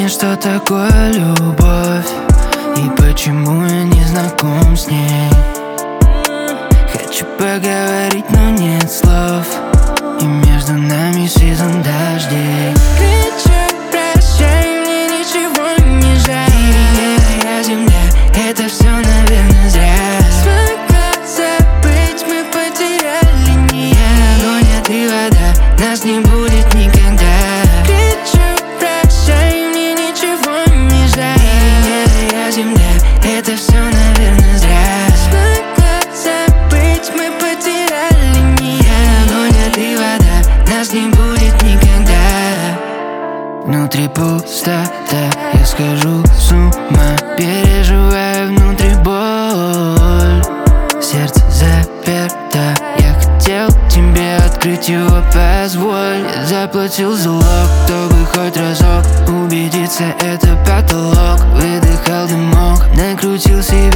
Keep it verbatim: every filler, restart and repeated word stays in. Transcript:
мне, что такое любовь и почему я не знаком с ней. Хочу поговорить, но нет слов, и между нами сезон дождей. Кричу, прощай, мне ничего не жаль. Ты моя земля, это все, наверное, зря. Смогла забыть, мы потеряли не огонь, а ты вода, нас не будет никогда. Кричу, прощай, мне ничего не жаль. Ты моя земля, это все, наверное, зря. Смогла забыть, мы потеряли не огонь, а ты вода, нас не будет никогда. Внутри пустота, я схожу с ума, переживаю внутри боль. Сердце заперто, я хотел тебе открыть его, позволь. Я заплатил залог, чтобы хоть разок убедиться, это потолок. Выдыхал дымок, накрутил себя